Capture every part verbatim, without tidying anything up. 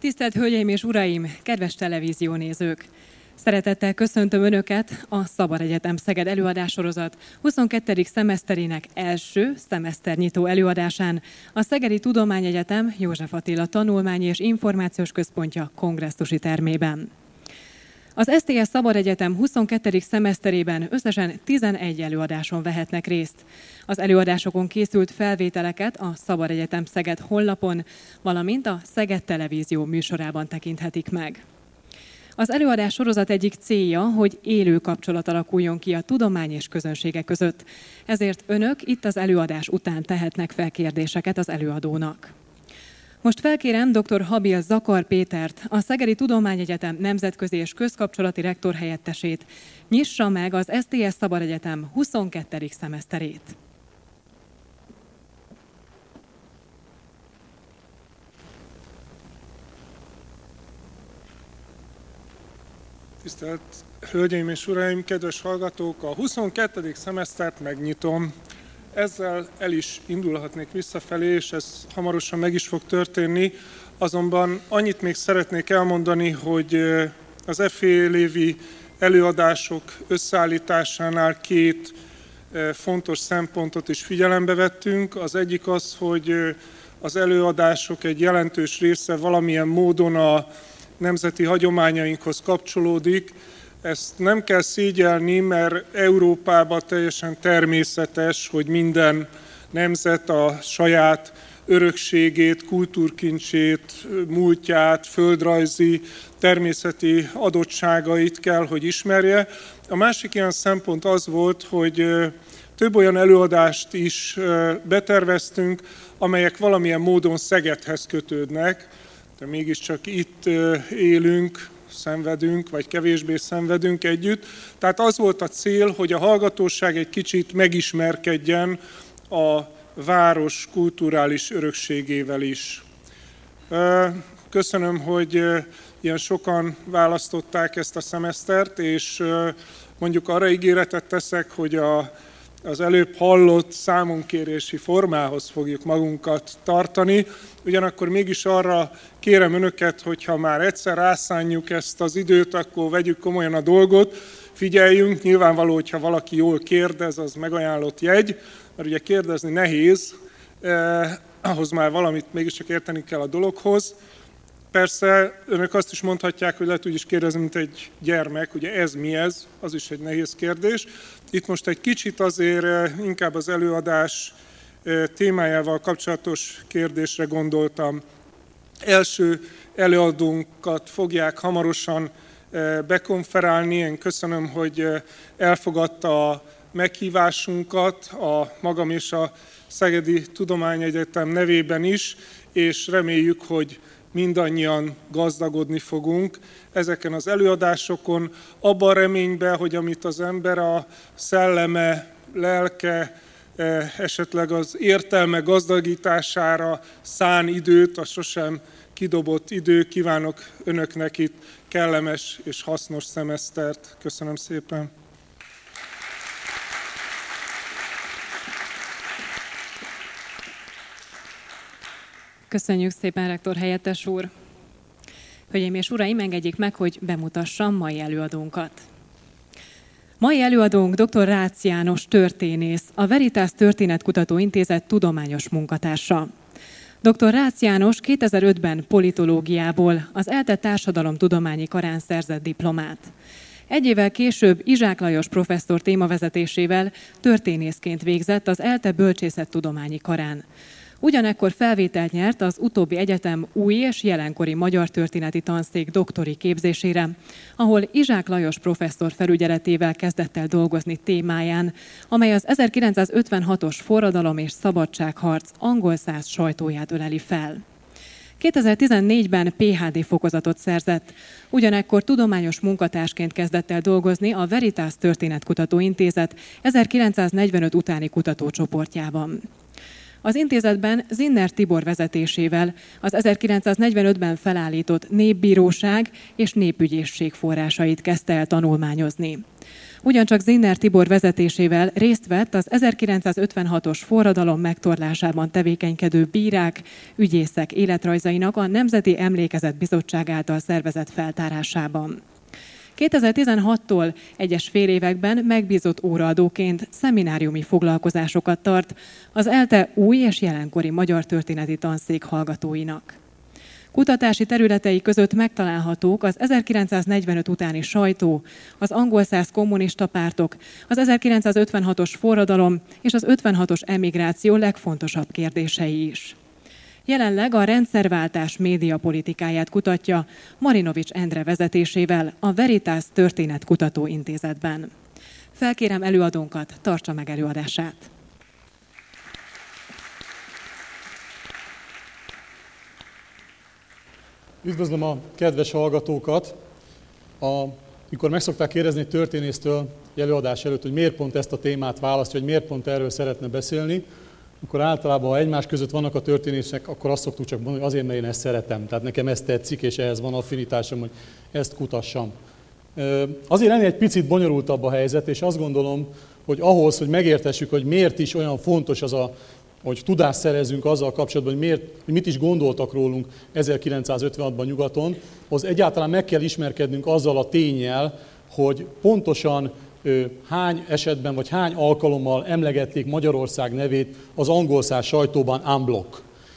Tisztelt Hölgyeim és Uraim, kedves televíziónézők! Szeretettel köszöntöm Önöket a Szabad Egyetem Szeged előadássorozat huszonkettedik szemeszterének első szemeszternyitó előadásán a Szegedi Tudományegyetem József Attila Tanulmányi és Információs Központja kongresszusi termében. Az es té es Szabad Egyetem huszonkettedik szemeszterében összesen tizenegy előadáson vehetnek részt. Az előadásokon készült felvételeket a Szabad Egyetem Szeged honlapon, valamint a Szeged Televízió műsorában tekinthetik meg. Az előadás sorozat egyik célja, hogy élő kapcsolat alakuljon ki a tudomány és közönsége között. Ezért Önök itt az előadás után tehetnek fel kérdéseket az előadónak. Most felkérem dr. Habil Zakar Pétert, a Szegedi Tudományegyetem nemzetközi és közkapcsolati rektor helyettesét. Nyissa meg az es té es Szabad Egyetem huszonkettedik szemeszterét. Tisztelt Hölgyeim és Uraim, kedves hallgatók! A huszonkettedik szemesztert megnyitom. Ezzel el is indulhatnék visszafelé, és ez hamarosan meg is fog történni. Azonban annyit még szeretnék elmondani, hogy az e fél évi előadások összeállításánál két fontos szempontot is figyelembe vettünk. Az egyik az, hogy az előadások egy jelentős része valamilyen módon a nemzeti hagyományainkhoz kapcsolódik. Ezt nem kell szégyelni, mert Európában teljesen természetes, hogy minden nemzet a saját örökségét, kultúrkincsét, múltját, földrajzi, természeti adottságait kell, hogy ismerje. A másik ilyen szempont az volt, hogy több olyan előadást is beterveztünk, amelyek valamilyen módon Szegedhez kötődnek, de mégiscsak itt élünk, szenvedünk, vagy kevésbé szenvedünk együtt. Tehát az volt a cél, hogy a hallgatóság egy kicsit megismerkedjen a város kulturális örökségével is. Köszönöm, hogy ilyen sokan választották ezt a szemesztert, és mondjuk arra ígéretet teszek, hogy a, az előbb hallott számonkérési formához fogjuk magunkat tartani. Ugyanakkor mégis arra kérem Önöket, hogyha már egyszer rászánjuk ezt az időt, akkor vegyük komolyan a dolgot, figyeljünk. Nyilvánvaló, hogyha valaki jól kérdez, az megajánlott jegy, mert ugye kérdezni nehéz, eh, ahhoz már valamit mégiscsak érteni kell a dologhoz. Persze Önök azt is mondhatják, hogy lehet úgy is kérdezni, mint egy gyermek, ugye ez mi ez, az is egy nehéz kérdés. Itt most egy kicsit azért inkább az előadás témájával kapcsolatos kérdésre gondoltam. Első előadónkat fogják hamarosan bekonferálni. Én köszönöm, hogy elfogadta a meghívásunkat, a magam és a Szegedi Tudományegyetem nevében is, és reméljük, hogy mindannyian gazdagodni fogunk ezeken az előadásokon, abban a reményben, hogy amit az ember a szelleme, lelke, esetleg az értelme gazdagítására szán időt, az sosem kidobott idő. Kívánok Önöknek itt kellemes és hasznos szemesztert. Köszönöm szépen! Köszönjük szépen, rektor helyettes úr! Hölgyeim és uraim, engedjék meg, hogy bemutassam mai előadónkat. Mai előadónk dr. Rácz János történész, a Veritas Történetkutató Intézet tudományos munkatársa. dr. Rácz János kétezer-ötben politológiából, az ELTE Társadalomtudományi Karán szerzett diplomát. Egy évvel később Izsák Lajos professzor témavezetésével történészként végzett az ELTE Bölcsészettudományi Karán. Ugyanekkor felvételt nyert az utóbbi egyetem új és jelenkori magyar történeti tanszék doktori képzésére, ahol Izsák Lajos professzor felügyeletével kezdett el dolgozni témáján, amely az ezerkilencszázötvenhatos forradalom és szabadságharc angol száz sajtóját öleli fel. kétezer-tizennégyben pé há dé fokozatot szerzett, ugyanekkor tudományos munkatársként kezdett el dolgozni a Veritas Történetkutató Intézet ezerkilencszáznegyvenöt utáni kutatócsoportjában. Az intézetben Zinner Tibor vezetésével az ezerkilencszáznegyvenötben felállított Népbíróság és Népügyészség forrásait kezdte el tanulmányozni. Ugyancsak Zinner Tibor vezetésével részt vett az ezerkilencszázötvenhatos forradalom megtorlásában tevékenykedő bírák, ügyészek életrajzainak a Nemzeti Emlékezet Bizottság által szervezett feltárásában. kétezer-tizenhattól egyes fél években megbízott óraadóként szemináriumi foglalkozásokat tart az ELTE új és jelenkori magyar történeti tanszék hallgatóinak. Kutatási területei között megtalálhatók az ezerkilencszáznegyvenöt utáni sajtó, az angolszász kommunista pártok, az ezerkilencszázötvenhatos forradalom és az ötvenhatos emigráció legfontosabb kérdései is. Jelenleg a rendszerváltás médiapolitikáját kutatja Marinovics Endre vezetésével a Veritas Történetkutató Intézetben. Felkérem előadónkat, tartsa meg előadását. Üdvözlöm a kedves hallgatókat! A, mikor meg szokták kérdezni egy történésztől előadás előtt, hogy miért pont ezt a témát választja, vagy miért pont erről szeretne beszélni, akkor általában, ha egymás között vannak a történések, akkor azt szoktuk csak mondani, hogy azért, mert én ezt szeretem. Tehát nekem ez tetszik, és ehhez van affinitásom, hogy ezt kutassam. Azért ennél egy picit bonyolultabb a helyzet, és azt gondolom, hogy ahhoz, hogy megértessük, hogy miért is olyan fontos az a, hogy tudást szerezzünk azzal kapcsolatban, hogy, miért, hogy mit is gondoltak rólunk ezerkilencszázötvenhatban nyugaton, az egyáltalán meg kell ismerkednünk azzal a ténnyel, hogy pontosan hány esetben, vagy hány alkalommal emlegették Magyarország nevét az angolszász sajtóban en bloc.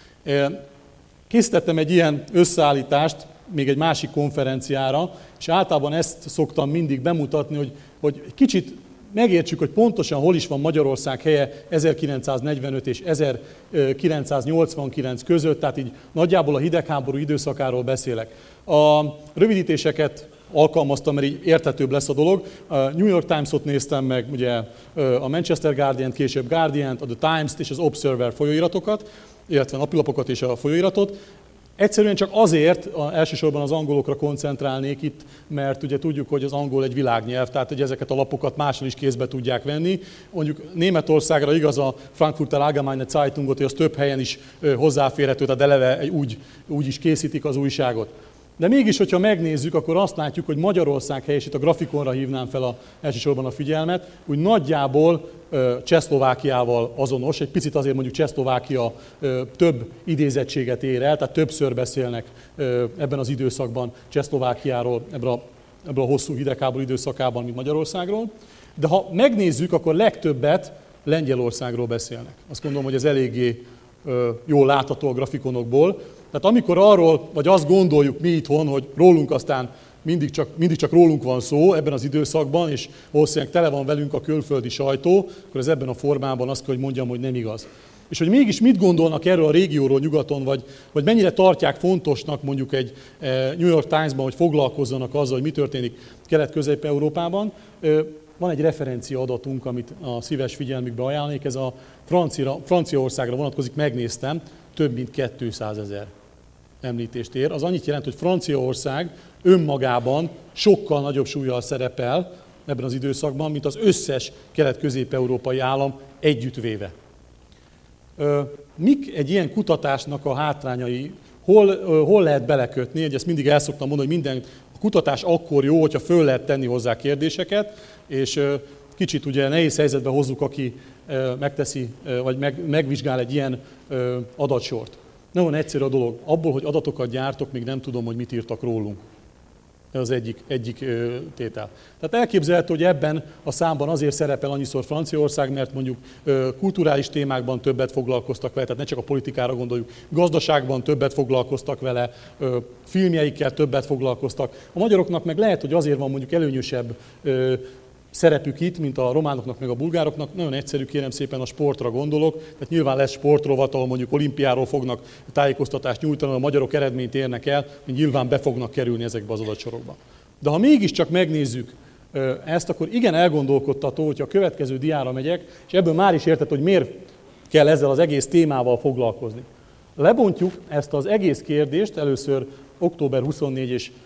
Készítettem egy ilyen összeállítást még egy másik konferenciára, és általában ezt szoktam mindig bemutatni, hogy, hogy kicsit megértsük, hogy pontosan hol is van Magyarország helye ezerkilencszáznegyvenöt és ezerkilencszáznyolcvankilenc között, tehát így nagyjából a hidegháború időszakáról beszélek. A rövidítéseket alkalmaztam, mert így érthetőbb lesz a dolog. A New York Times-ot néztem meg, ugye a Manchester Guardian-t, később Guardian-t, a The Times-t és az Observer folyóiratokat, illetve napilapokat és a folyóiratot. Egyszerűen csak azért, elsősorban az angolokra koncentrálnék itt, mert ugye tudjuk, hogy az angol egy világnyelv, tehát hogy ezeket a lapokat máshol is kézbe tudják venni. Mondjuk Németországra igaz a Frankfurter Allgemeine Zeitungot, hogy az több helyen is hozzáférhető, tehát eleve úgy, úgy is készítik az újságot. De mégis, hogyha megnézzük, akkor azt látjuk, hogy Magyarország hely, és itt a grafikonra hívnám fel a, elsősorban a figyelmet, úgy nagyjából ö, Csehszlovákiával azonos, egy picit azért mondjuk Csehszlovákia ö, több idézettséget ér el, tehát többször beszélnek ö, ebben az időszakban Csehszlovákiáról, ebben a, ebben a hosszú hidegháború időszakában, mint Magyarországról. De ha megnézzük, akkor legtöbbet Lengyelországról beszélnek. Azt gondolom, hogy ez eléggé ö, jól látható a grafikonokból. Tehát amikor arról, vagy azt gondoljuk mi itthon, hogy rólunk aztán mindig csak, mindig csak rólunk van szó ebben az időszakban, és valószínűleg tele van velünk a külföldi sajtó, akkor ez ebben a formában azt kell, hogy mondjam, hogy nem igaz. És hogy mégis mit gondolnak erről a régióról nyugaton, vagy, vagy mennyire tartják fontosnak mondjuk egy New York Times-ban, hogy foglalkozzanak azzal, hogy mi történik Kelet-Közép-Európában. Van egy referencia adatunk, amit a szíves figyelmükbe ajánlnék, ez a Francia, Franciaországra vonatkozik, megnéztem, több mint kétszázezer említést ér. Az annyit jelent, hogy Franciaország önmagában sokkal nagyobb súllyal szerepel ebben az időszakban, mint az összes kelet-közép-európai állam együttvéve. Mik egy ilyen kutatásnak a hátrányai? Hol, hol lehet belekötni? Ezt mindig el szoktam mondani, hogy minden kutatás akkor jó, hogyha föl lehet tenni hozzá kérdéseket, és kicsit ugye nehéz helyzetbe hozzuk, aki megteszi, vagy meg, megvizsgál egy ilyen adatsort. Nagyon egyszerű a dolog. Abból, hogy adatokat gyártok, még nem tudom, hogy mit írtak rólunk. Ez az egyik, egyik tétel. Tehát elképzelhető, hogy ebben a számban azért szerepel annyiszor Franciaország, mert mondjuk kulturális témákban többet foglalkoztak vele, tehát ne csak a politikára gondoljuk, gazdaságban többet foglalkoztak vele, filmjeikkel többet foglalkoztak. A magyaroknak meg lehet, hogy azért van mondjuk előnyösebb szerepük itt, mint a románoknak meg a bulgároknak. Nagyon egyszerű, kérem szépen, a sportra gondolok. Tehát nyilván lesz sportrovat, ahol mondjuk olimpiáról fognak tájékoztatást nyújtani, a magyarok eredményt érnek el, nyilván be fognak kerülni ezekbe az adatsorokba. De ha mégiscsak megnézzük ezt, akkor igen elgondolkodtató, hogyha a következő diára megyek, és ebből már is érted, hogy miért kell ezzel az egész témával foglalkozni. Lebontjuk ezt az egész kérdést, először október huszonnegyedike és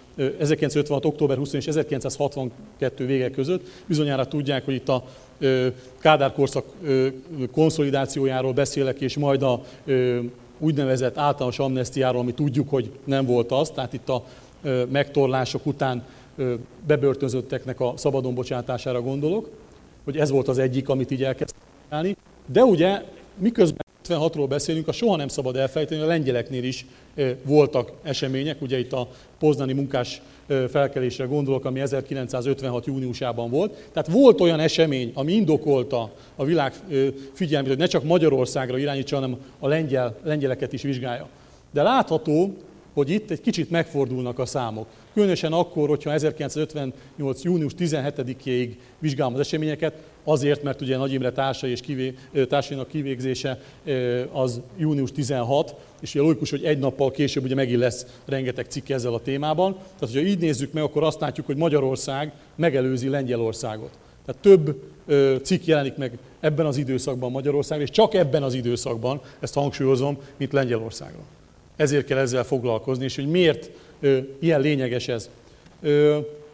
ezerkilencszázötvenhat. október huszadika és ezerkilencszázhatvankettő vége között. Bizonyára tudják, hogy itt a Kádár korszak konszolidációjáról beszélek, és majd a úgynevezett általános amnesztiáról, ami tudjuk, hogy nem volt az, tehát itt a megtorlások után bebörtönzötteknek a szabadon bocsátására gondolok, hogy ez volt az egyik, amit így elkezdtem csinálni. De ugye miközben ötvenhatról beszélünk, a soha nem szabad elfelejteni, a lengyeleknél is voltak események, ugye itt a poznani munkás felkelésre gondolok, ami ezerkilencszázötvenhat. júniusában volt. Tehát volt olyan esemény, ami indokolta a világ figyelmét, hogy ne csak Magyarországra irányítsa, hanem a lengyel, lengyeleket is vizsgálja. De látható, hogy itt egy kicsit megfordulnak a számok. Különösen akkor, hogyha ezerkilencszázötvennyolc. június tizenhetedikéig vizsgálom az eseményeket, azért, mert ugye Nagy Imre társai és kivé, társainak kivégzése az június tizenhatodika, és ugye logikus, hogy egy nappal később ugye megint lesz rengeteg cikk ezzel a témában. Tehát, hogyha így nézzük meg, akkor azt látjuk, hogy Magyarország megelőzi Lengyelországot. Tehát több cikk jelenik meg ebben az időszakban Magyarországon, és csak ebben az időszakban, ezt hangsúlyozom, mint Lengyelországra. Ezért kell ezzel foglalkozni, és hogy miért ö, ilyen lényeges ez. Ö,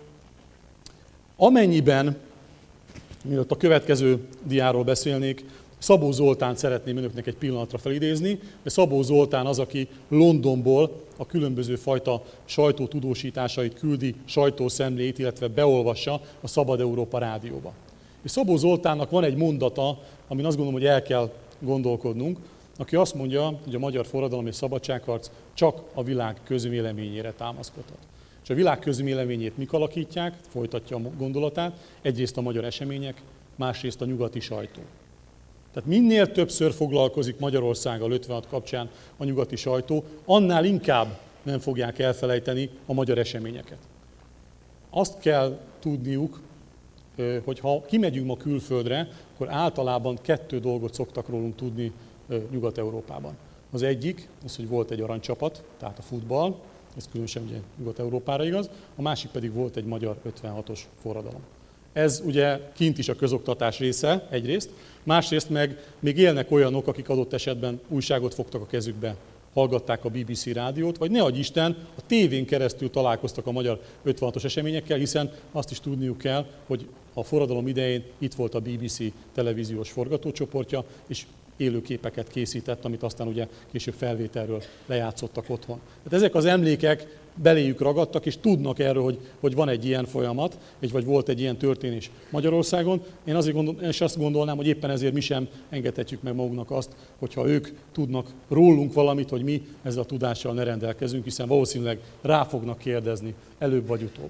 amennyiben, mielőtt a következő diáról beszélnék, Szabó Zoltánt szeretném önöknek egy pillanatra felidézni, mert Szabó Zoltán az, aki Londonból a különböző fajta sajtótudósításait küldi sajtószemléit, illetve beolvassa a Szabad Európa rádióba. És Szabó Zoltánnak van egy mondata, amin azt gondolom, hogy el kell gondolkodnunk, aki azt mondja, hogy a magyar forradalom és szabadságharc csak a világ közvéleményére támaszkodhat. És a világ közvéleményét mik alakítják, folytatja a gondolatát, egyrészt a magyar események, másrészt a nyugati sajtó. Tehát minél többször foglalkozik Magyarországgal ötvenhat kapcsán a nyugati sajtó, annál inkább nem fogják elfelejteni a magyar eseményeket. Azt kell tudniuk, hogy ha kimegyünk ma külföldre, akkor általában kettő dolgot szoktak rólunk tudni Nyugat-Európában. Az egyik, az, hogy volt egy aranycsapat, tehát a futball, ez különösen ugye Nyugat-Európára igaz, a másik pedig volt egy magyar ötvenhatos forradalom. Ez ugye kint is a közoktatás része egyrészt, másrészt meg még élnek olyanok, akik adott esetben újságot fogtak a kezükbe, hallgatták a bé bé cé rádiót, vagy ne adj Isten, a tévén keresztül találkoztak a magyar ötvenhatos eseményekkel, hiszen azt is tudniuk kell, hogy a forradalom idején itt volt a bé bé cé televíziós forgatócsoportja, és élő képeket készített, amit aztán ugye később felvételről lejátszottak otthon. Tehát ezek az emlékek beléjük ragadtak, és tudnak erről, hogy, hogy van egy ilyen folyamat, vagy volt egy ilyen történés Magyarországon. Én azért gondol, és azt gondolnám, hogy éppen ezért mi sem engedhetjük meg magunknak azt, hogyha ők tudnak rólunk valamit, hogy mi ezzel a tudással ne rendelkezünk, hiszen valószínűleg rá fognak kérdezni előbb vagy utóbb.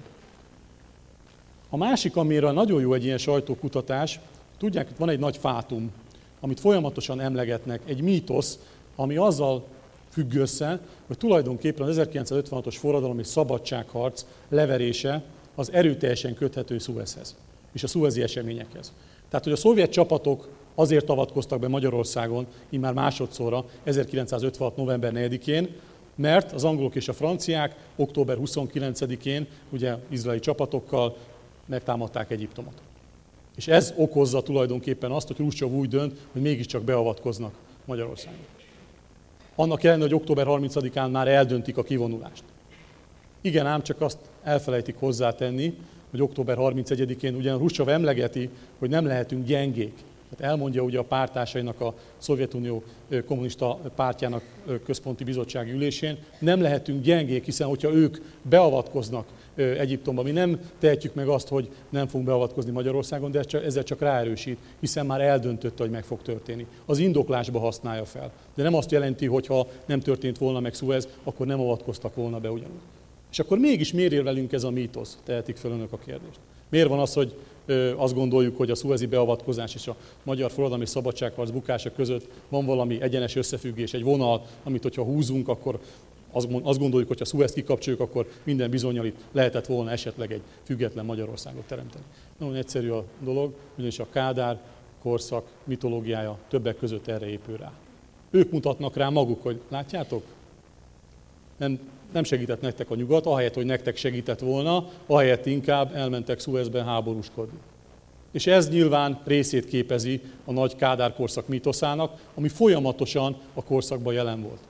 A másik, amire nagyon jó egy ilyen sajtókutatás, tudják, van egy nagy fátum, amit folyamatosan emlegetnek, egy mítosz, ami azzal függ össze, hogy tulajdonképpen az ezerkilencszázötvenhatos forradalom és szabadságharc leverése az erőteljesen köthető Szuezhez és a szuezi eseményekhez. Tehát, hogy a szovjet csapatok azért avatkoztak be Magyarországon, immár másodszorra, ezerkilencszázötvenhat. november negyedikén, mert az angolok és a franciák október huszonkilencedikén ugye izraeli csapatokkal megtámadták Egyiptomot. És ez okozza tulajdonképpen azt, hogy Hruscsov úgy dönt, hogy mégiscsak beavatkoznak Magyarországon. Annak ellenére, hogy október harmincadikán már eldöntik a kivonulást. Igen, ám csak azt elfelejtik hozzátenni, hogy október harmincegyedikén ugyan Hruscsov emlegeti, hogy nem lehetünk gyengék. Tehát elmondja ugye a párttársainak a Szovjetunió kommunista pártjának központi bizottsági ülésén, nem lehetünk gyengék, hiszen hogyha ők beavatkoznak Egyiptomba, mi nem tehetjük meg azt, hogy nem fogunk beavatkozni Magyarországon, de ezzel csak ráerősít, hiszen már eldöntötte, hogy meg fog történni. Az indoklásba használja fel. De nem azt jelenti, hogy ha nem történt volna meg Szuez, akkor nem avatkoztak volna be ugyanúgy. És akkor mégis miért ér velünk ez a mítosz? Tehetik fel önök a kérdést. Miért van az, hogy azt gondoljuk, hogy a szuezi beavatkozás és a magyar forradalmi és szabadságharc bukása között van valami egyenes összefüggés, egy vonal, amit hogyha húzunk, akkor azt gondoljuk, hogy ha Szuezt kikapcsoljuk, akkor minden bizonnyal itt lehetett volna esetleg egy független Magyarországot teremteni. Nagyon egyszerű a dolog, ugyanis a Kádár korszak mitológiája többek között erre épül rá. Ők mutatnak rá maguk, hogy látjátok, nem, nem segített nektek a nyugat, ahelyett, hogy nektek segített volna, ahelyett inkább elmentek Szuezben háborúskodni. És ez nyilván részét képezi a nagy Kádár korszak mítoszának, ami folyamatosan a korszakban jelen volt.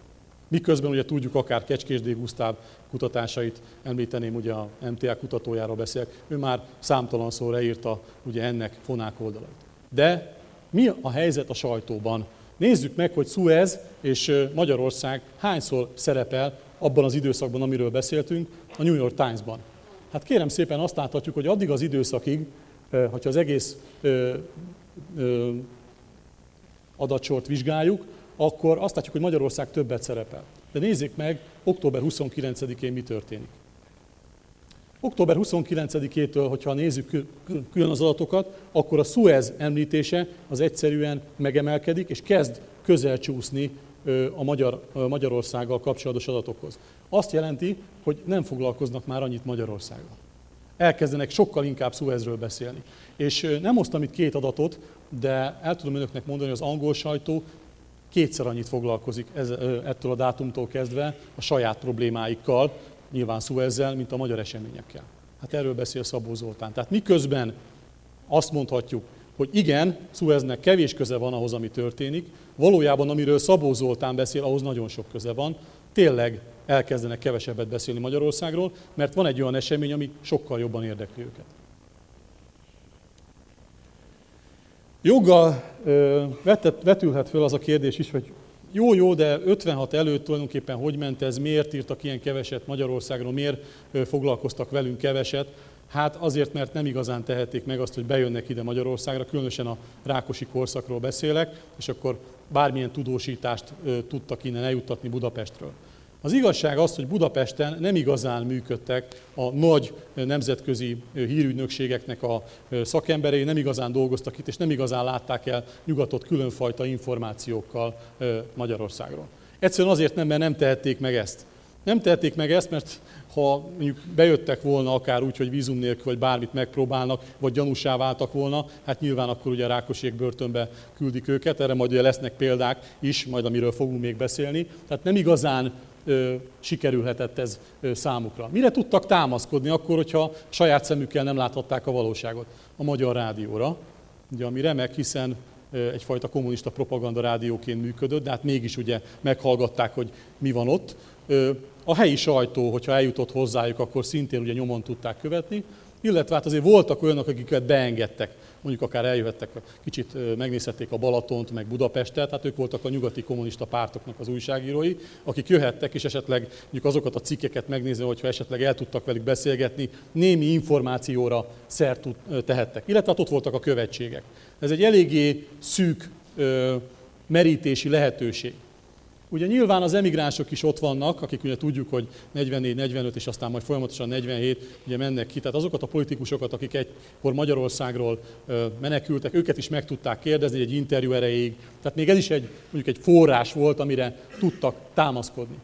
Miközben ugye tudjuk, akár Kecskés D. Gusztáv kutatásait említeném, ugye a em té á kutatójáról beszélek, ő már számtalanszor leírta ugye ennek fonák oldalait. De mi a helyzet a sajtóban? Nézzük meg, hogy Szuez és Magyarország hányszor szerepel abban az időszakban, amiről beszéltünk, a New York Times-ban. Hát kérem szépen azt láthatjuk, hogy addig az időszakig, hogyha az egész adatsort vizsgáljuk, akkor azt látjuk, hogy Magyarország többet szerepel. De nézzék meg, október huszonkilencedikén mi történik. október huszonkilencedikétől, hogyha nézzük külön az adatokat, akkor a Szuez említése az egyszerűen megemelkedik, és kezd közel csúszni a, Magyar, a Magyarországgal kapcsolatos adatokhoz. Azt jelenti, hogy nem foglalkoznak már annyit Magyarországgal. Elkezdenek sokkal inkább Szuezről beszélni. És nem hoztam itt két adatot, de el tudom önöknek mondani, hogy az angol sajtó kétszer annyit foglalkozik ez, ettől a dátumtól kezdve a saját problémáikkal, nyilván Szuezzel, mint a magyar eseményekkel. Hát erről beszél Szabó Zoltán. Tehát miközben azt mondhatjuk, hogy igen, Szueznek kevés köze van ahhoz, ami történik, valójában amiről Szabó Zoltán beszél, ahhoz nagyon sok köze van. Tényleg elkezdenek kevesebbet beszélni Magyarországról, mert van egy olyan esemény, ami sokkal jobban érdekli őket. Joggal vetett, vetülhet föl az a kérdés is, hogy jó-jó, de ötvenhat előtt tulajdonképpen hogy ment ez, miért írtak ilyen keveset Magyarországról, miért foglalkoztak velünk keveset? Hát azért, mert nem igazán tehették meg azt, hogy bejönnek ide Magyarországra, különösen a Rákosi korszakról beszélek, és akkor bármilyen tudósítást tudtak innen eljuttatni Budapestről. Az igazság az, hogy Budapesten nem igazán működtek a nagy nemzetközi hírügynökségeknek a szakemberei, nem igazán dolgoztak itt, és nem igazán látták el nyugatot különfajta információkkal Magyarországról. Egyszerűen azért nem, mert nem tehették meg ezt. Nem tehették meg ezt, mert ha mondjuk bejöttek volna akár úgy, hogy vízum nélkül, vagy bármit megpróbálnak, vagy gyanúsá váltak volna, hát nyilván akkor ugye a Rákosiék börtönbe küldik őket, erre majd ugye lesznek példák is, majd amiről fogunk még beszélni. Tehát nem igazán ö, sikerülhetett ez ö, számukra. Mire tudtak támaszkodni akkor, hogyha saját szemükkel nem láthatták a valóságot? A Magyar Rádióra, ugye, ami remek, hiszen ö, egyfajta kommunista propaganda rádióként működött, de hát mégis ugye meghallgatták, hogy mi van ott. Ö, A helyi sajtó, hogyha eljutott hozzájuk, akkor szintén ugye nyomon tudták követni, illetve hát azért voltak olyanok, akiket beengedtek, mondjuk akár eljöhettek, kicsit megnézhették a Balatont, meg Budapestet, hát ők voltak a nyugati kommunista pártoknak az újságírói, akik jöhettek, és esetleg mondjuk azokat a cikkeket megnézni, hogyha esetleg el tudtak velük beszélgetni, némi információra szert tehettek. Illetve hát ott voltak a követségek. Ez egy eléggé szűk ö, merítési lehetőség. Ugye nyilván az emigránsok is ott vannak, akik ugye tudjuk, hogy negyvennégy negyvenöt és aztán majd folyamatosan negyvenhét ugye mennek ki. Tehát azokat a politikusokat, akik egykor Magyarországról menekültek, őket is meg tudták kérdezni egy interjú erejéig. Tehát még ez is egy, mondjuk egy forrás volt, amire tudtak támaszkodni.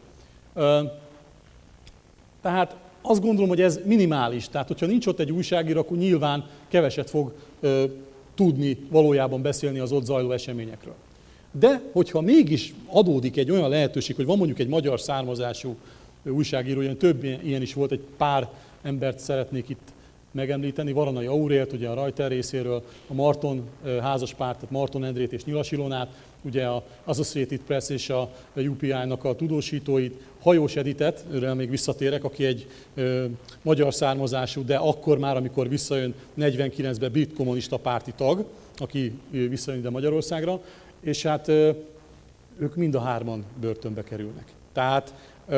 Tehát azt gondolom, hogy ez minimális. Tehát hogyha nincs ott egy újságíró, akkor nyilván keveset fog tudni valójában beszélni az ott zajló eseményekről. De hogyha mégis adódik egy olyan lehetőség, hogy van mondjuk egy magyar származású újságíró, ilyen több ilyen is volt, egy pár embert szeretnék itt megemlíteni, Varanai Aurélt, ugye a Reuters részéről, a Marton házaspárt, tehát Marton Endrét és Nyilas Ilonát, ugye az Associated Press és a u pé i-nak a tudósítóit, Hajós Editet, őre még visszatérek, aki egy ö, magyar származású, de akkor már, amikor visszajön negyvenkilencben brit kommunista párti tag, aki visszajön ide Magyarországra, és hát ők mind a hárman börtönbe kerülnek. Tehát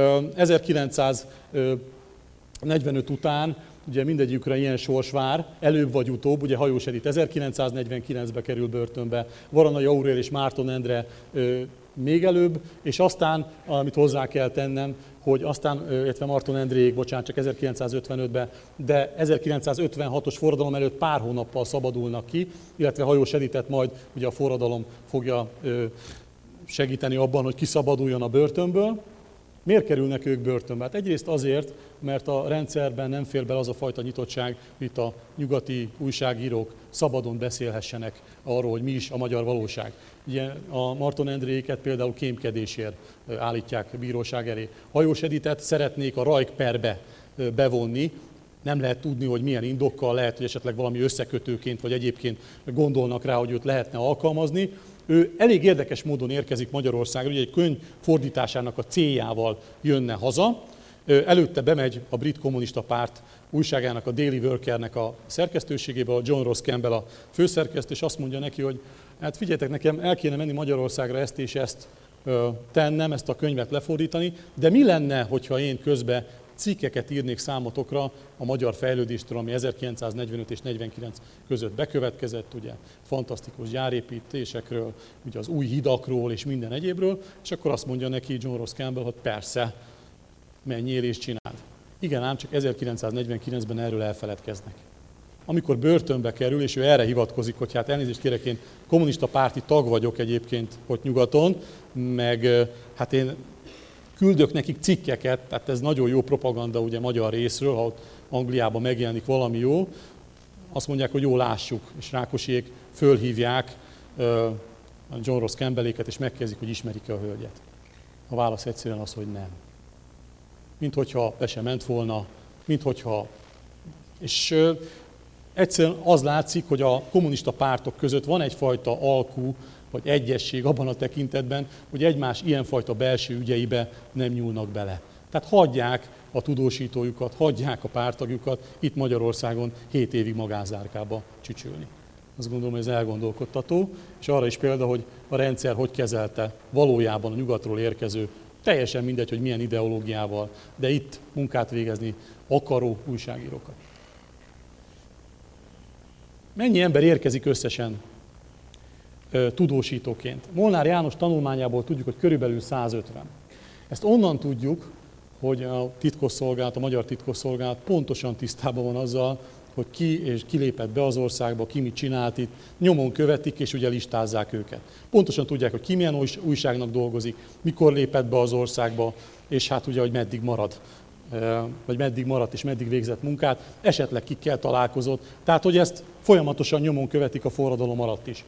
ezerkilencszáznegyvenöt után ugye mindegyikre ilyen sors vár, előbb vagy utóbb, ugye Hajós Edit ezerkilencszáznegyvenkilencben kerül börtönbe, Varanai Aurél és Márton Endre még előbb, és aztán, amit hozzá kell tennem, hogy aztán, illetve Marton Endréig, bocsánat, csak ezerkilencszázötvenötben, de ezerkilencszázötvenhatos forradalom előtt pár hónappal szabadulnak ki, illetve Hajós Editet majd ugye a forradalom fogja segíteni abban, hogy kiszabaduljon a börtönből. Miért kerülnek ők börtönbe? Hát egyrészt azért, mert a rendszerben nem fér bele az a fajta nyitottság, mint a nyugati újságírók szabadon beszélhessenek arról, hogy mi is a magyar valóság. Ugye a Marton Endréket például kémkedésért állítják bíróság elé. Hajós Editet szeretnék a Rajk perbe bevonni, nem lehet tudni, hogy milyen indokkal, lehet, hogy esetleg valami összekötőként, vagy egyébként gondolnak rá, hogy őt lehetne alkalmazni. Ő elég érdekes módon érkezik Magyarországra, ugye egy könyv fordításának a céljával jönne haza. Előtte bemegy a Brit Kommunista Párt újságának, a Daily Workernek a szerkesztőségébe, a John Ross Campbell a főszerkesztő, és azt mondja neki, hogy hát figyeljetek, nekem el kéne menni Magyarországra ezt és ezt tennem, ezt a könyvet lefordítani, de mi lenne, hogyha én közben cikkeket írnék számotokra a magyar fejlődéstől, ami ezerkilencszáznegyvenöt és negyvenkilenc között bekövetkezett, ugye fantasztikus gyárépítésekről, ugye az új hidakról és minden egyébről, és akkor azt mondja neki John Ross Campbell, hogy persze, menjél és csináld. Igen, ám csak ezerkilencszáznegyvenkilencben erről elfeledkeznek. Amikor börtönbe kerül, és ő erre hivatkozik, hogy hát elnézést kérek, én kommunista párti tag vagyok egyébként ott nyugaton, meg hát én küldök nekik cikkeket, tehát ez nagyon jó propaganda ugye magyar részről, ha ott Angliában megjelenik valami jó, azt mondják, hogy jó, lássuk, és Rákosiék fölhívják John Ross Campbelléket, és megkezdik, hogy ismerik-e a hölgyet. A válasz egyszerűen az, hogy nem. Mint hogyha be sem ment volna, mint hogyha... És egyszerűen az látszik, hogy a kommunista pártok között van egyfajta alkú, vagy egyesség abban a tekintetben, hogy egymás ilyenfajta belső ügyeibe nem nyúlnak bele. Tehát hagyják a tudósítójukat, hagyják a párttagjukat itt Magyarországon hét évig magánzárkába csücsülni. Azt gondolom, hogy ez elgondolkodtató, és arra is példa, hogy a rendszer hogy kezelte valójában a nyugatról érkező, teljesen mindegy, hogy milyen ideológiával, de itt munkát végezni akaró újságírókat. Mennyi ember érkezik összesen tudósítóként? Molnár János tanulmányából tudjuk, hogy körülbelül százötven. Ezt onnan tudjuk, hogy a titkosszolgálat, a magyar titkosszolgálat pontosan tisztában van azzal, hogy ki és kilépett be az országba, ki mit csinált itt, nyomon követik, és ugye listázzák őket. Pontosan tudják, hogy ki milyen újságnak dolgozik, mikor lépett be az országba, és hát ugye, hogy meddig marad, vagy meddig maradt és meddig végzett munkát, esetleg kikkel találkozott. Tehát, hogy ezt folyamatosan nyomon követik a forradalom alatt is.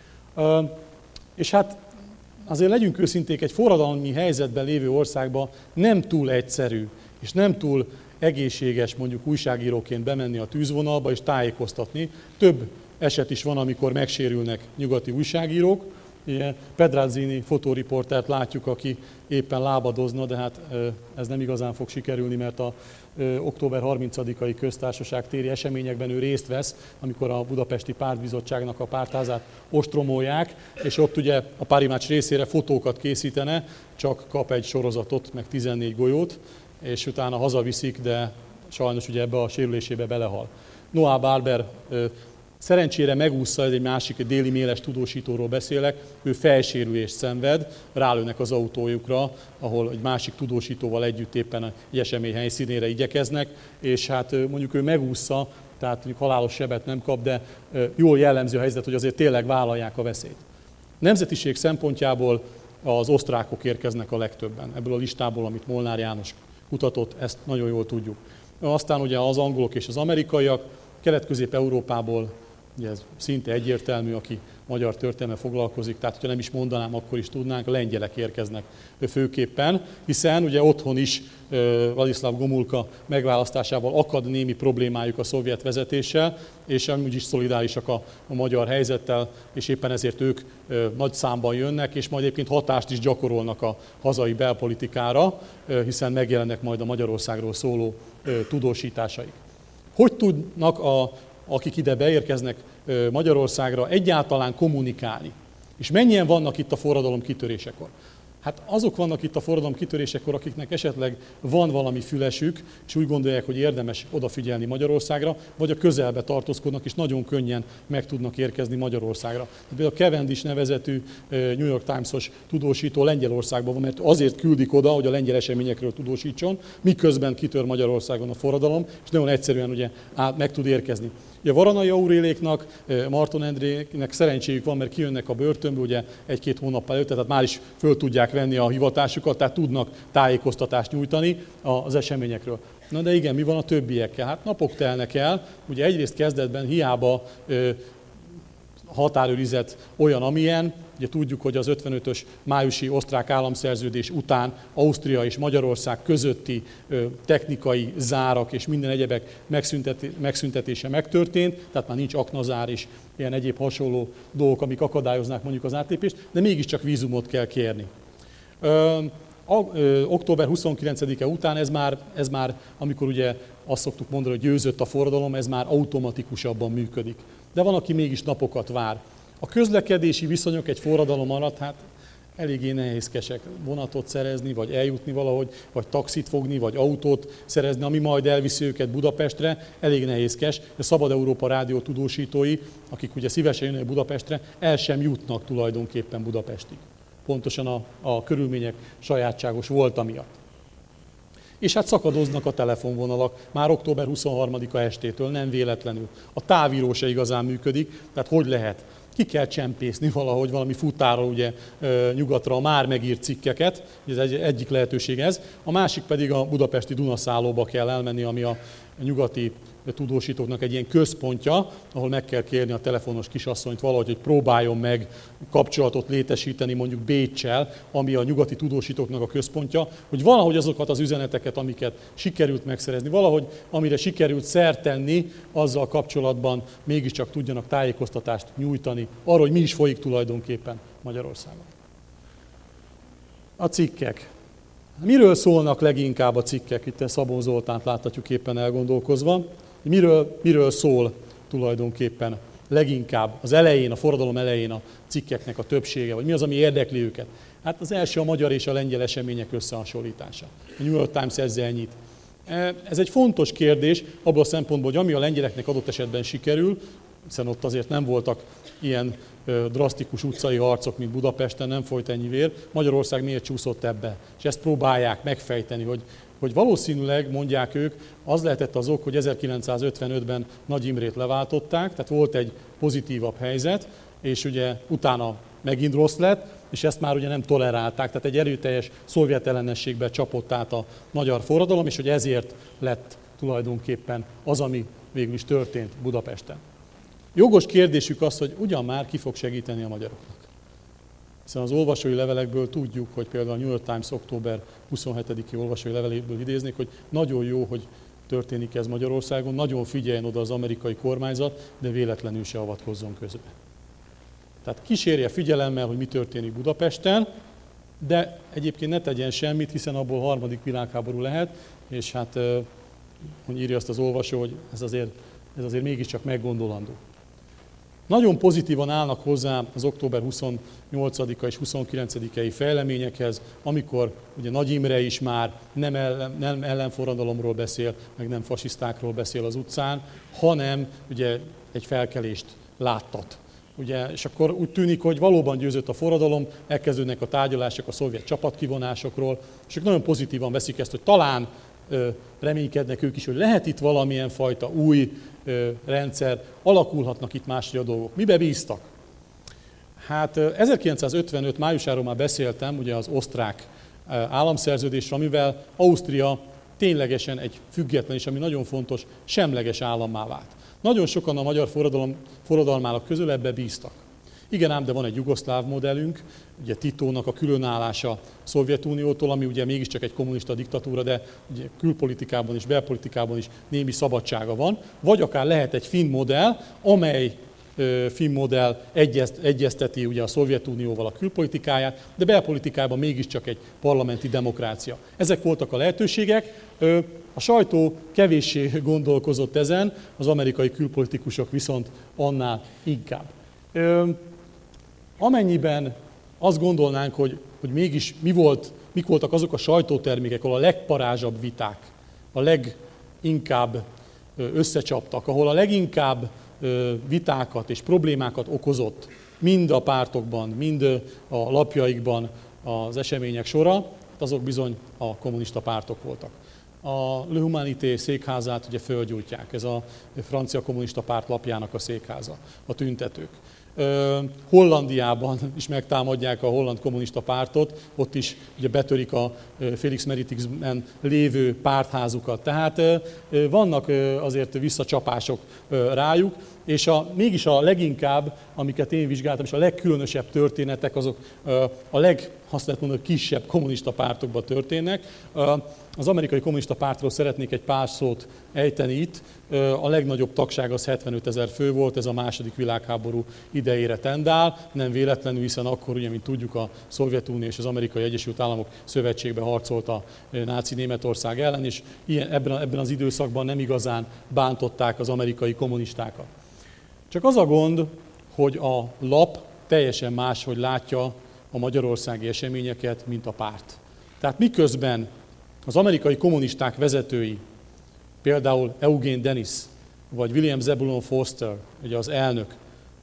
És hát azért legyünk őszinték, egy forradalmi helyzetben lévő országban nem túl egyszerű, és nem túl egészséges mondjuk újságíróként bemenni a tűzvonalba és tájékoztatni. Több eset is van, amikor megsérülnek nyugati újságírók. Pedrazzini fotóriportert látjuk, aki éppen lábadozna, de hát ez nem igazán fog sikerülni, mert a október harmincadikai köztársaság téri eseményekben ő részt vesz, amikor a Budapesti Pártbizottságnak a pártházát ostromolják, és ott ugye a Párimács részére fotókat készítene, csak kap egy sorozatot, meg tizennégy golyót, és utána hazaviszik, de sajnos ugye ebbe a sérülésébe belehal. Noah Barber szerencsére megúszta, ez egy másik, egy Déli Méles tudósítóról beszélek, ő fejsérülést szenved, rálőnek az autójukra, ahol egy másik tudósítóval együtt éppen egy esemény helyszínére igyekeznek, és hát mondjuk ő megúszta, tehát mondjuk halálos sebet nem kap, de jól jellemző a helyzet, hogy azért tényleg vállalják a veszélyt. Nemzetiség szempontjából az osztrákok érkeznek a legtöbben. Ebből a listából, amit Molnár János kutatott, ezt nagyon jól tudjuk. Aztán ugye az angolok és az amerikaiak, Kelet-Közép-Európából, ugye ez szinte egyértelmű, aki magyar történelemmel foglalkozik, tehát ha nem is mondanám, akkor is tudnánk, a lengyelek érkeznek főképpen, hiszen ugye otthon is Vladislav Gomulka megválasztásával akad némi problémájuk a szovjet vezetéssel, és amúgy is szolidárisak a, a magyar helyzettel, és éppen ezért ők nagy számban jönnek, és majd egyébként hatást is gyakorolnak a hazai belpolitikára, hiszen megjelennek majd a Magyarországról szóló tudósításaik. Hogy tudnak, a, akik ide beérkeznek Magyarországra, egyáltalán kommunikálni? És mennyien vannak itt a forradalom kitörésekor? Hát azok vannak itt a forradalom kitörésekor, akiknek esetleg van valami fülesük, és úgy gondolják, hogy érdemes odafigyelni Magyarországra, vagy a közelbe tartózkodnak, és nagyon könnyen meg tudnak érkezni Magyarországra. Például a Cavendish nevezetű New York Times-os tudósító Lengyelországban van, mert azért küldik oda, hogy a lengyel eseményekről tudósítson, miközben kitör Magyarországon a forradalom, és nagyon egyszerűen ugye át, meg tud érkezni. Ugye Varanai Auréléknak, Marton Endrének szerencséjük van, mert kijönnek a börtönbe ugye egy-két hónap előtt, tehát már is föl tudják venni a hivatásukat, tehát tudnak tájékoztatást nyújtani az eseményekről. Na de igen, mi van a többiekkel? Hát napok telnek el, ugye egyrészt kezdetben hiába ö, határőrizet olyan, amilyen, Ugye tudjuk, hogy az ötvenötös májusi osztrák államszerződés után Ausztria és Magyarország közötti technikai zárak és minden egyebek megszüntetése megtörtént, tehát már nincs aknazár és ilyen egyéb hasonló dolgok, amik akadályoznák mondjuk az átlépést, de mégiscsak vízumot kell kérni. október huszonkilencedike után ez már, ez már, amikor ugye azt szoktuk mondani, hogy győzött a forradalom, ez már automatikusabban működik. De van, aki mégis napokat vár. A közlekedési viszonyok egy forradalom alatt, hát eléggé nehézkesek vonatot szerezni, vagy eljutni valahogy, vagy taxit fogni, vagy autót szerezni, ami majd elviszi őket Budapestre, elég nehézkes. A Szabad Európa Rádió tudósítói, akik ugye szívesen jönnek Budapestre, el sem jutnak tulajdonképpen Budapestig. Pontosan a, a körülmények sajátságos volta miatt. És hát szakadoznak a telefonvonalak már október huszonharmadika estétől, nem véletlenül. A távíró se igazán működik, tehát hogy lehet? Ki kell csempészni valahogy valami futárral ugye nyugatra a már megírt cikkeket, ez egy, egyik lehetőség ez. A másik pedig a budapesti Dunaszállóba kell elmenni, ami a nyugati tudósítóknak egy ilyen központja, ahol meg kell kérni a telefonos kisasszonyt valahogy, hogy próbáljon meg kapcsolatot létesíteni mondjuk Béccsel, ami a nyugati tudósítóknak a központja, hogy valahogy azokat az üzeneteket, amiket sikerült megszerezni, valahogy amire sikerült szert tenni, azzal kapcsolatban mégiscsak tudjanak tájékoztatást nyújtani arról, hogy mi is folyik tulajdonképpen Magyarországon. A cikkek. Miről szólnak leginkább a cikkek? Itt Szabó Zoltánt láthatjuk éppen elgondolkozva. Miről, miről szól tulajdonképpen leginkább az elején, a forradalom elején a cikkeknek a többsége, vagy mi az, ami érdekli őket? Hát az első a magyar és a lengyel események összehasonlítása. A New York Times ezzel nyit. Ez egy fontos kérdés abban a szempontból, hogy ami a lengyeleknek adott esetben sikerül, hiszen ott azért nem voltak ilyen drasztikus utcai harcok, mint Budapesten, nem folyt ennyi vér, Magyarország miért csúszott ebbe? És ezt próbálják megfejteni, hogy, hogy valószínűleg, mondják ők, az lehetett az ok, hogy ezerkilencszázötvenötben Nagy Imrét leváltották, tehát volt egy pozitívabb helyzet, és ugye utána megint rossz lett, és ezt már ugye nem tolerálták, tehát egy erőteljes szovjet ellenességbe csapott át a magyar forradalom, és hogy ezért lett tulajdonképpen az, ami végül is történt Budapesten. Jogos kérdésük az, hogy ugyan már ki fog segíteni a magyaroknak. Hiszen az olvasói levelekből tudjuk, hogy például a New York Times október huszonhetediki olvasói leveléből idéznék, hogy nagyon jó, hogy történik ez Magyarországon, nagyon figyeljen oda az amerikai kormányzat, de véletlenül se avatkozzon közbe. Tehát kísérje figyelemmel, hogy mi történik Budapesten, de egyébként ne tegyen semmit, hiszen abból harmadik világháború lehet, és hát, hogy írja azt az olvasó, hogy ez azért, ez azért mégiscsak meggondolandó. Nagyon pozitívan állnak hozzá az október huszonnyolcadika és huszonkilencedikei fejleményekhez, amikor ugye Nagy Imre is már nem, ellen, nem ellenforradalomról beszél, meg nem fasisztákról beszél az utcán, hanem ugye egy felkelést láttat. Ugye, és akkor úgy tűnik, hogy valóban győzött a forradalom, elkezdődnek a tárgyalások a szovjet csapatkivonásokról, és ők nagyon pozitívan veszik ezt, hogy talán ö, reménykednek ők is, hogy lehet itt valamilyen fajta új ö, rendszer, alakulhatnak itt máshogy a dolgok. Mibe bíztak? Hát ezerkilencszázötvenöt májusáról már beszéltem, ugye az osztrák államszerződésről, amivel Ausztria ténylegesen egy független, és ami nagyon fontos, semleges állammá vált. Nagyon sokan a magyar forradalom, forradalmának közül ebbe bíztak. Igen ám, de van egy jugoszláv modellünk, ugye Titónak a különállása a Szovjetuniótól, ami ugye mégiscsak egy kommunista diktatúra, de ugye külpolitikában és belpolitikában is némi szabadsága van. Vagy akár lehet egy finn modell, amely ö, finn modell egyezt, egyezteti ugye a Szovjetunióval a külpolitikáját, de belpolitikában mégiscsak egy parlamenti demokrácia. Ezek voltak a lehetőségek. Ö, A sajtó kevéssé gondolkozott ezen, az amerikai külpolitikusok viszont annál inkább. Ö, amennyiben azt gondolnánk, hogy, hogy mégis mi volt, mik voltak azok a sajtótermékek, ahol a legparázsabb viták, a leginkább összecsaptak, ahol a leginkább vitákat és problémákat okozott mind a pártokban, mind a lapjaikban az események sora, azok bizony a kommunista pártok voltak. A Le Humanité székházát ugye fölgyújtják, ez a francia kommunista párt lapjának a székháza, a tüntetők. Hollandiában is megtámadják a holland kommunista pártot, ott is ugye betörik a Félix Meritixben lévő pártházukat. Tehát vannak azért visszacsapások rájuk, és a, mégis a leginkább, amiket én vizsgáltam, és a legkülönösebb történetek, azok a leg, azt lehet mondani, kisebb kommunista pártokban történnek. Az amerikai kommunista pártról szeretnék egy pár szót ejteni itt. A legnagyobb tagság az hetvenötezer fő volt, ez a második világháború idejére tendál. Nem véletlenül, hiszen akkor, ugye, mint tudjuk, a Szovjetunió és az Amerikai Egyesült Államok szövetségbe harcolt a náci Németország ellen, és ilyen, ebben, ebben az időszakban nem igazán bántották az amerikai kommunistákat. Csak az a gond, hogy a lap teljesen máshogy látja a magyarországi eseményeket, mint a párt. Tehát miközben az amerikai kommunisták vezetői, például Eugene Dennis, vagy William Zebulon Foster, ugye az elnök,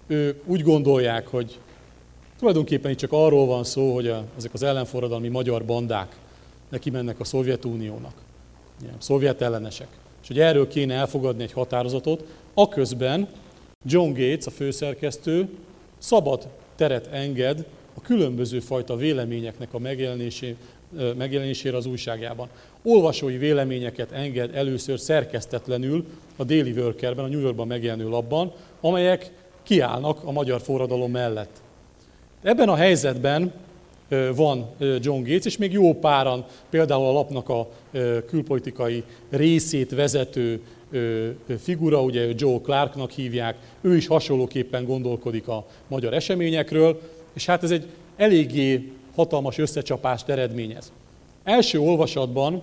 ő úgy gondolják, hogy tulajdonképpen itt csak arról van szó, hogy a, ezek az ellenforradalmi magyar bandák neki mennek a Szovjetuniónak, ugye, szovjet ellenesek, és hogy erről kéne elfogadni egy határozatot, aközben John Gates, a főszerkesztő, szabad teret enged a különböző fajta véleményeknek a megjelenésé, megjelenésére az újságjában. Olvasói véleményeket enged először szerkesztetlenül a Daily Workerben, a New Yorkban megjelenő lapban, amelyek kiállnak a magyar forradalom mellett. Ebben a helyzetben van John Gates, és még jó páran, például a lapnak a külpolitikai részét vezető figura, ugye Joe Clarknak hívják, ő is hasonlóképpen gondolkodik a magyar eseményekről, és hát ez egy eléggé hatalmas összecsapást eredményez. Első olvasatban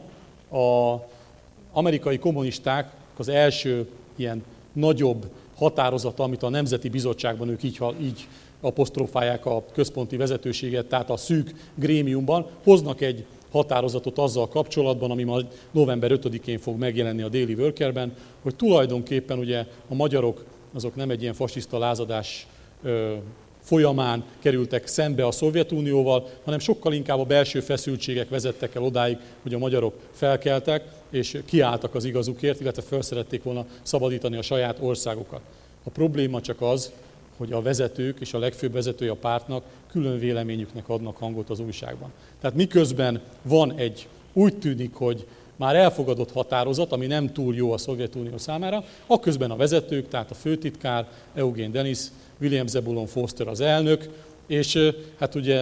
az amerikai kommunisták az első ilyen nagyobb határozata, amit a Nemzeti Bizottságban ők így, így apostrofálják a központi vezetőséget, tehát a szűk grémiumban, hoznak egy határozatot azzal kapcsolatban, ami majd november ötödikén fog megjelenni a Daily Workerben, hogy tulajdonképpen ugye a magyarok azok nem egy ilyen fasiszta lázadás ö, folyamán kerültek szembe a Szovjetunióval, hanem sokkal inkább a belső feszültségek vezettek el odáig, hogy a magyarok felkeltek, és kiálltak az igazukért, illetve fel szerették volna szabadítani a saját országokat. A probléma csak az, hogy a vezetők és a legfőbb vezetője a pártnak külön véleményüknek adnak hangot az újságban. Tehát miközben van egy, úgy tűnik, hogy már elfogadott határozat, ami nem túl jó a Szovjetunió számára, akközben a vezetők, tehát a főtitkár, Eugene Dennis, William Zebulon Foster az elnök, és hát ugye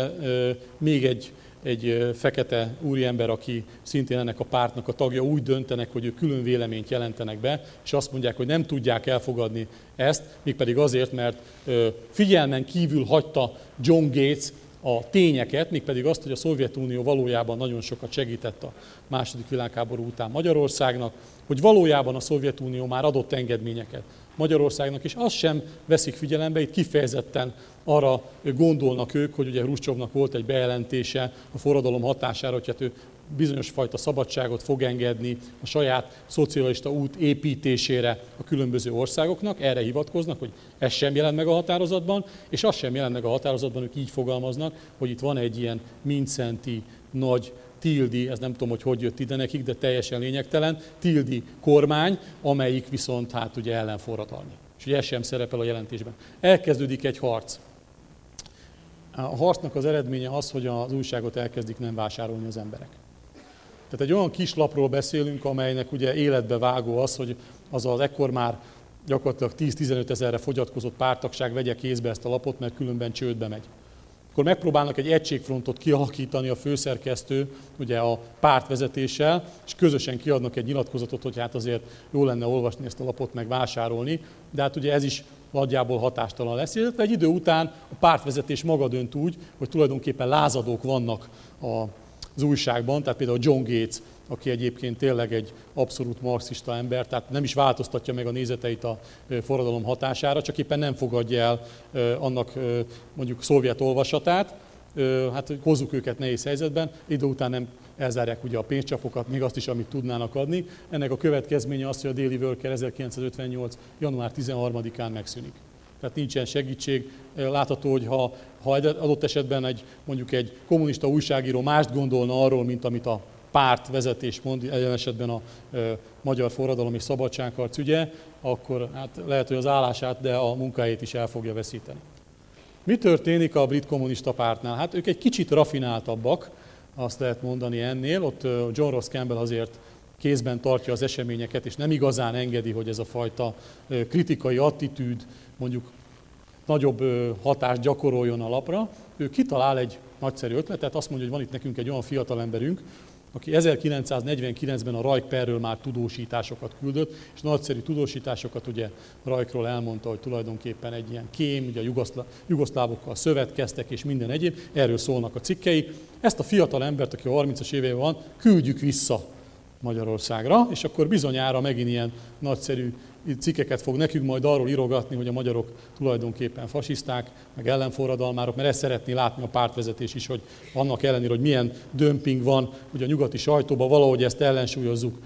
még egy, egy fekete úriember, aki szintén ennek a pártnak a tagja, úgy döntenek, hogy ők külön véleményt jelentenek be, és azt mondják, hogy nem tudják elfogadni ezt, mégpedig azért, mert figyelmen kívül hagyta John Gates a tényeket, mégpedig azt, hogy a Szovjetunió valójában nagyon sokat segített a második világháború után Magyarországnak, hogy valójában a Szovjetunió már adott engedményeket Magyarországnak, és azt sem veszik figyelembe, itt kifejezetten arra gondolnak ők, hogy ugye Hruscsovnak volt egy bejelentése a forradalom hatására, hogy hát ő bizonyos fajta szabadságot fog engedni a saját szocialista út építésére a különböző országoknak, erre hivatkoznak, hogy ez sem jelent meg a határozatban, és az sem jelent meg a határozatban, ők így fogalmaznak, hogy itt van egy ilyen mindszenty nagy tildi, ez nem tudom, hogy hogy jött ide nekik, de teljesen lényegtelen, tildi kormány, amelyik viszont hát ugye ellenforradalmi. És ugye ez sem szerepel a jelentésben. Elkezdődik egy harc. A harcnak az eredménye az, hogy az újságot elkezdik nem vásárolni az emberek. Tehát egy olyan kis lapról beszélünk, amelynek ugye életbe vágó az, hogy az az ekkor már gyakorlatilag tíz-tizenöt ezerre fogyatkozott párttagság vegye kézbe ezt a lapot, mert különben csődbe megy. Akkor megpróbálnak egy egységfrontot kialakítani a főszerkesztő, ugye a pártvezetéssel, és közösen kiadnak egy nyilatkozatot, hogy hát azért jó lenne olvasni ezt a lapot, meg vásárolni, de hát ugye ez is nagyjából hatástalan lesz. Illetve egy idő után a pártvezetés maga dönt úgy, hogy tulajdonképpen lázadók vannak az újságban, tehát például John Gates, aki egyébként tényleg egy abszolút marxista ember, tehát nem is változtatja meg a nézeteit a forradalom hatására, csak éppen nem fogadja el annak mondjuk szovjet olvasatát, hát hozzuk őket nehéz helyzetben, idő után nem elzárják ugye a pénzcsapokat, még azt is, amit tudnának adni. Ennek a következménye az, hogy a Daily Worker ezerkilencszázötvennyolc. január tizenharmadikán megszűnik. Tehát nincsen segítség. Látható, hogy ha, ha adott esetben egy, mondjuk egy kommunista újságíró mást gondolna arról, mint amit a pártvezetés mond, ilyen esetben a e, magyar forradalom és szabadságharc ügye, akkor hát lehet, hogy az állását, de a munkáját is el fogja veszíteni. Mi történik a brit kommunista pártnál? Hát ők egy kicsit rafináltabbak, azt lehet mondani ennél. Ott John Ross Campbell azért kézben tartja az eseményeket, és nem igazán engedi, hogy ez a fajta kritikai attitűd mondjuk nagyobb hatást gyakoroljon a lapra. Ő kitalál egy nagyszerű ötletet, azt mondja, hogy van itt nekünk egy olyan fiatalemberünk, aki ezerkilencszáznegyvenkilencben a Rajk-perről már tudósításokat küldött, és nagyszerű tudósításokat ugye Rajkról elmondta, hogy tulajdonképpen egy ilyen kém, ugye a jugoszlá, jugoszlávokkal szövetkeztek, és minden egyéb, erről szólnak a cikkei. Ezt a fiatal embert, aki a harmincas éveiben van, küldjük vissza Magyarországra, és akkor bizonyára megint ilyen nagyszerű cikkeket fog nekünk majd arról írogatni, hogy a magyarok tulajdonképpen fasiszták, meg ellenforradalmárok, mert ezt szeretné látni a pártvezetés is, hogy annak ellenére, hogy milyen dömping van, hogy a nyugati sajtóban valahogy ezt ellensúlyozzuk.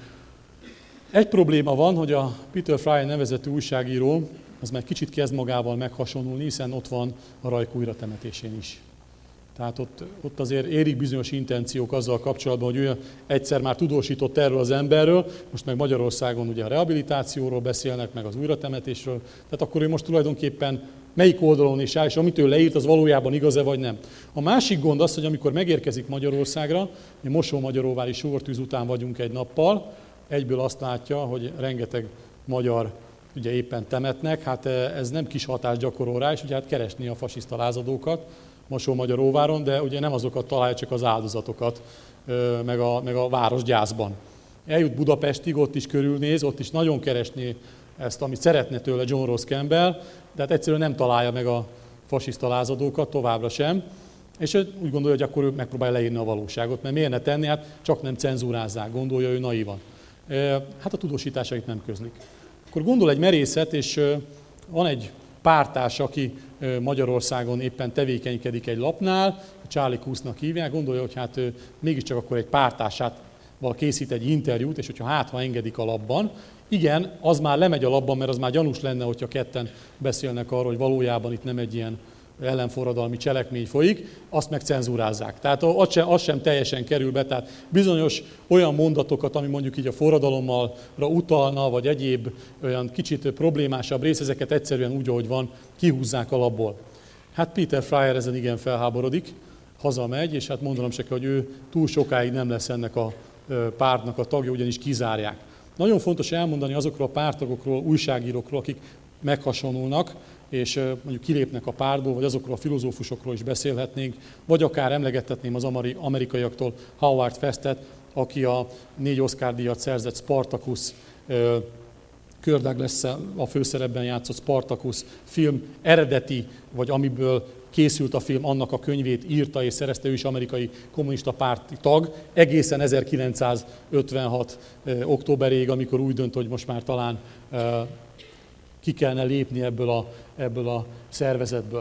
Egy probléma van, hogy a Peter Fryer nevezetű újságíró, az már kicsit kezd magával meghasonlulni, hiszen ott van a Rajk újratemetésén is. Tehát ott, ott azért érik bizonyos intenciók azzal kapcsolatban, hogy ő egyszer már tudósított erről az emberről, most meg Magyarországon ugye a rehabilitációról beszélnek, meg az újratemetésről, tehát akkor ő most tulajdonképpen melyik oldalon is áll, és amit ő leírt, az valójában igaz-e vagy nem. A másik gond az, hogy amikor megérkezik Magyarországra, mi Mosó-Magyaróvári sortűz után vagyunk egy nappal, egyből azt látja, hogy rengeteg magyar ugye éppen temetnek, hát ez nem kis hatást gyakorol rá, és ugye hát keresni a fasiszta lázadókat Mosó-Magyaróváron, de ugye nem azokat találja, csak az áldozatokat, meg a, meg a város gyászban. Eljut Budapestig, ott is körülnéz, ott is nagyon keresné ezt, amit szeretne tőle John Ross Campbell, de hát egyszerűen nem találja meg a fasiszta lázadókat, továbbra sem. És úgy gondolja, hogy akkor ő megpróbálja leírni a valóságot, mert miért ne tenni, hát csak nem cenzúrázzák, gondolja ő naívan. Hát a tudósításait nem közlik. Akkor gondol egy merészet, és van egy pártárs, aki Magyarországon éppen tevékenykedik egy lapnál, Charlie Kusznak hívják, gondolja, hogy hát mégiscsak akkor egy pártársával készít egy interjút, és hogyha hát, ha engedik a labban, igen, az már lemegy a labban, mert az már gyanús lenne, hogyha ketten beszélnek arról, hogy valójában itt nem egy ilyen ellenforradalmi cselekmény folyik, azt meg cenzúrázzák. Tehát az sem, az sem teljesen kerül be, tehát bizonyos olyan mondatokat, ami mondjuk így a forradalomra utalna, vagy egyéb olyan kicsit problémásabb rész, ezeket egyszerűen úgy, ahogy van, kihúzzák a labból. Hát Peter Fryer ezen igen felháborodik, hazamegy, és hát mondanom se kell, hogy ő túl sokáig nem lesz ennek a pártnak a tagja, ugyanis kizárják. Nagyon fontos elmondani azokról a párttagokról, újságírókról, akik meghasonulnak, és mondjuk kilépnek a pártból, vagy azokról a filozófusokról is beszélhetnénk, vagy akár emlegethetném az amerikaiaktól Howard Festet, aki a négy Oscar-díjat szerzett Spartacus, Kirk Douglas a főszerepben játszott Spartacus film eredeti, vagy amiből készült a film, annak a könyvét írta és szerezte, ő is amerikai kommunista párti tag, egészen ezerkilencszázötvenhat októberéig, amikor úgy dönt, hogy most már talán ki kellene lépni ebből a, ebből a szervezetből.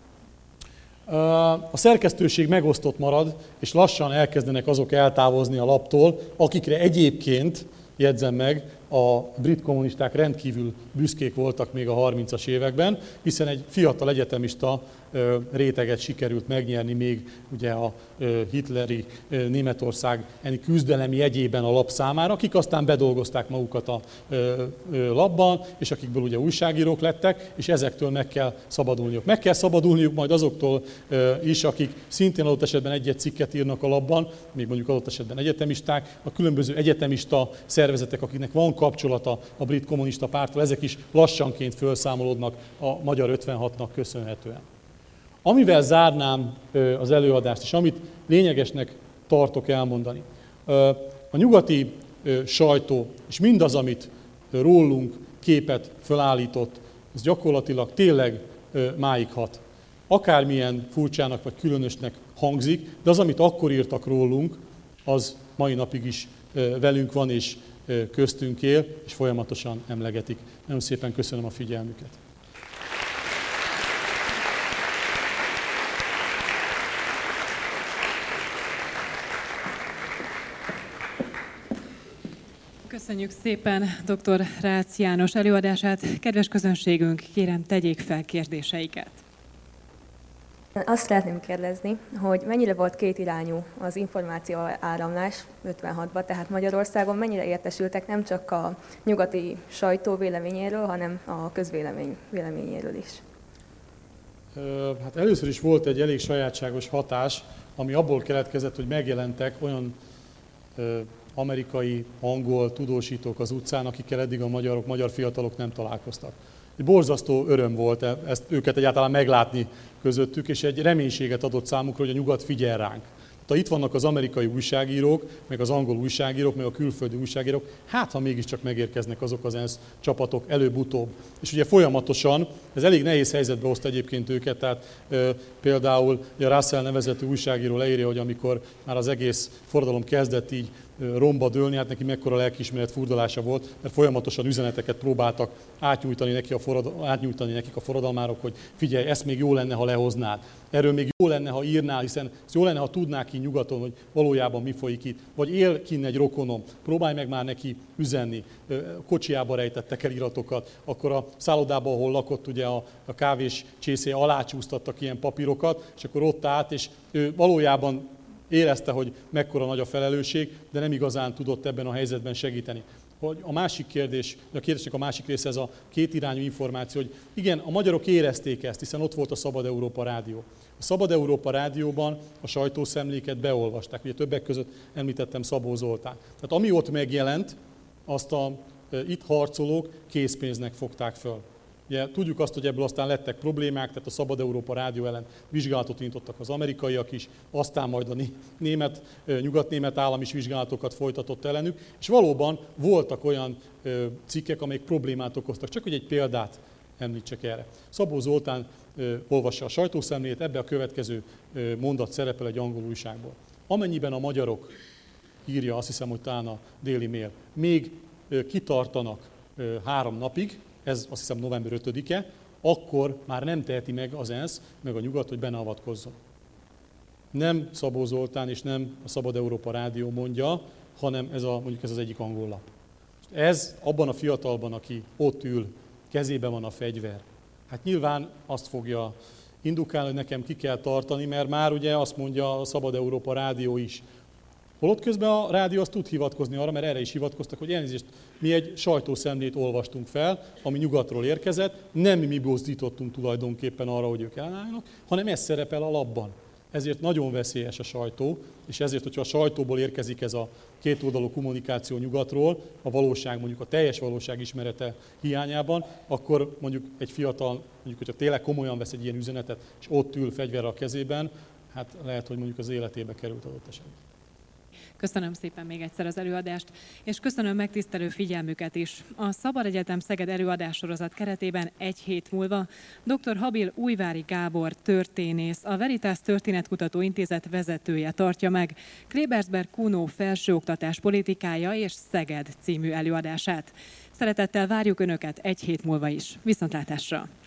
A szerkesztőség megosztott marad, és lassan elkezdenek azok eltávozni a laptól, akikre egyébként, jegyzem meg, a brit kommunisták rendkívül büszkék voltak még a harmincas években, hiszen egy fiatal egyetemista réteget sikerült megnyerni még ugye a hitleri Németország ennyi küzdelem jegyében a lap számára, akik aztán bedolgozták magukat a lapban, és akikből ugye újságírók lettek, és ezektől meg kell szabadulniuk. Meg kell szabadulniuk majd azoktól is, akik szintén adott esetben egy-egy cikket írnak a lapban, még mondjuk adott esetben egyetemisták, a különböző egyetemista szervezetek, akiknek van kapcsolata a brit kommunista párttal, ezek is lassanként felszámolódnak a Magyar ötvenhatnak köszönhetően. Amivel zárnám az előadást, és amit lényegesnek tartok elmondani. A nyugati sajtó, és mindaz, amit rólunk képet felállított, ez gyakorlatilag tényleg máig hat. Akármilyen furcsának vagy különösnek hangzik, de az, amit akkor írtak rólunk, az mai napig is velünk van, és köztünk él, és folyamatosan emlegetik. Nagyon szépen köszönöm a figyelmüket. Köszönjük szépen dr. Rácz János előadását. Kedves közönségünk, kérem, tegyék fel kérdéseiket. Azt szeretném kérdezni, hogy mennyire volt kétirányú az információ áramlás ötvenhatban, tehát Magyarországon mennyire értesültek nem csak a nyugati sajtó véleményéről, hanem a közvélemény véleményéről is? Hát először is volt egy elég sajátságos hatás, ami abból keletkezett, hogy megjelentek olyan amerikai, angol tudósítók az utcán, akikkel eddig a magyarok, magyar fiatalok nem találkoztak. Egy borzasztó öröm volt ezt, őket egyáltalán meglátni közöttük, és egy reménységet adott számukra, hogy a nyugat figyel ránk. Tehát itt vannak az amerikai újságírók, meg az angol újságírók, meg a külföldi újságírók, hát ha mégiscsak megérkeznek azok az ENSZ csapatok előbb-utóbb. És ugye folyamatosan, ez elég nehéz helyzetbe hozta egyébként őket, tehát e, például a Russell nevezetű újságíró leírja, hogy amikor már az egész forradalom kezdett így romba dőlni, hát neki mekkora lelkiismeret furdalása volt, mert folyamatosan üzeneteket próbáltak átnyújtani, neki a forradal, átnyújtani nekik a forradalmárok, hogy figyelj, ezt még jó lenne, ha lehoznád. Erről még jó lenne, ha írnál, hiszen jó lenne, ha tudnák ki nyugaton, hogy valójában mi folyik itt. Vagy él kinn egy rokonom, próbálj meg már neki üzenni. Kocsiába rejtettek el iratokat, akkor a szállodában, ahol lakott, ugye a, a kávés csészéje alá csúsztattak ilyen papírokat, és akkor ott állt, és ő valójában érezte, hogy mekkora nagy a felelősség, de nem igazán tudott ebben a helyzetben segíteni. Hogy a másik kérdés, a kérdésnek a másik része ez a kétirányú információ, hogy igen, a magyarok érezték ezt, hiszen ott volt a Szabad Európa Rádió. A Szabad Európa Rádióban a sajtószemléket beolvasták, ugye többek között említettem Szabó Zoltán. Tehát ami ott megjelent, azt a e, itt harcolók készpénznek fogták föl. Ugye, tudjuk azt, hogy ebből aztán lettek problémák, tehát a Szabad Európa Rádió ellen vizsgálatot indítottak az amerikaiak is, aztán majd a német, nyugatnémet állam is vizsgálatokat folytatott ellenük, és valóban voltak olyan cikkek, amelyek problémát okoztak. Csak hogy egy példát említsek erre. Szabó Zoltán olvassa a sajtószemlét, ebbe a következő mondat szerepel egy angol újságból. Amennyiben a magyarok, írja azt hiszem, hogy talán a Daily Mail, még kitartanak három napig, ez azt hiszem november ötödike, akkor már nem teheti meg az ENSZ, meg a nyugat, hogy beneavatkozzon. Nem Szabó Zoltán és nem a Szabad Európa Rádió mondja, hanem ez, a, mondjuk ez az egyik angol lap. Ez abban a fiatalban, aki ott ül, kezében van a fegyver, hát nyilván azt fogja indukálni, hogy nekem ki kell tartani, mert már ugye azt mondja a Szabad Európa Rádió is. Holott közben a rádió azt tud hivatkozni arra, mert erre is hivatkoztak, hogy elnézést, mi egy sajtószemlét olvastunk fel, ami nyugatról érkezett, nem mi buzdítottunk tulajdonképpen arra, hogy ők ellenálljanak, hanem ez szerepel a labban. Ezért nagyon veszélyes a sajtó, és ezért, hogyha a sajtóból érkezik ez a kétoldalú kommunikáció nyugatról, a valóság, mondjuk a teljes valóság ismerete hiányában, akkor mondjuk egy fiatal, mondjuk, hogyha tényleg komolyan vesz egy ilyen üzenetet, és ott ül fegyverrel a kezében, hát lehet, hogy mondjuk az életébe került adott esetben. Köszönöm szépen még egyszer az előadást, és köszönöm megtisztelő figyelmüket is. A Szabad Egyetem Szeged előadássorozat keretében egy hét múlva dr. Habil Újvári Gábor történész, a Veritas Történetkutató Intézet vezetője tartja meg Klebersberg Kuno felsőoktatás politikája és Szeged című előadását. Szeretettel várjuk Önöket egy hét múlva is. Viszontlátásra!